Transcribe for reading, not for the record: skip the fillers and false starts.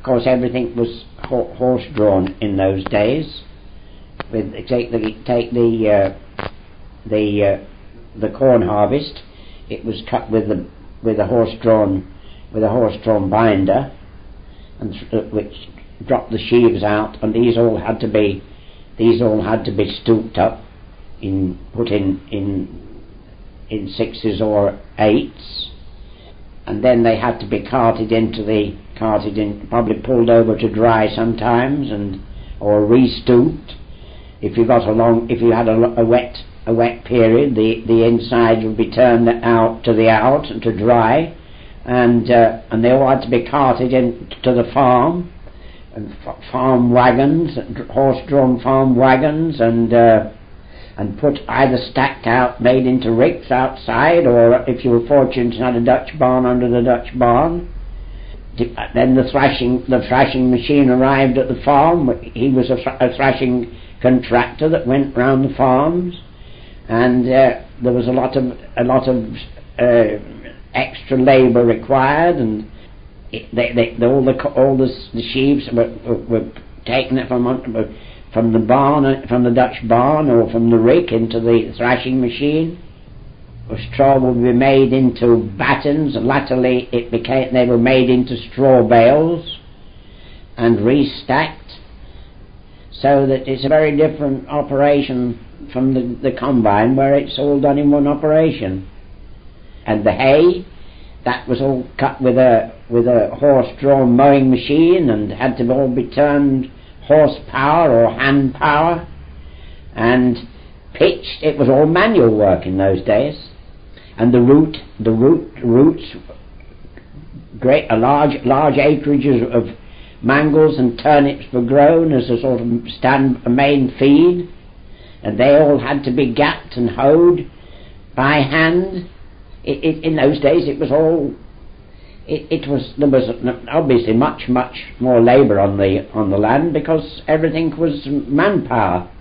course, everything was horse-drawn in those days. Take the corn harvest. It was cut with a horse-drawn binder, and which dropped the sheaves out, and these all had to be stooped up, put in sixes or eights, and then they had to be probably pulled over to dry sometimes, or re-stooped. If you had a wet period, the inside would be turned out and to dry, and they all had to be carted into the farm, and farm wagons, horse-drawn farm wagons, and put either stacked out, made into ricks outside, or if you were fortunate and had a Dutch barn, under the Dutch barn. Then the thrashing machine arrived at the farm. He was a thrashing contractor that went round the farms, and there was a lot of extra labour required, and all the sheaves were taken from the barn, from the Dutch barn, or from the rick into the thrashing machine. Straw would be made into battens, and latterly they were made into straw bales and restacked, so that it's a very different operation from the combine, where it's all done in one operation. And the hay, that was all cut with a horse-drawn mowing machine, and had to all be turned horsepower or hand power, and pitched. It was all manual work in those days. And the roots, large acreages of mangels and turnips were grown as a sort of a main feed, and they all had to be gapped and hoed by hand. In those days, there was obviously much more labour on the land, because everything was manpower.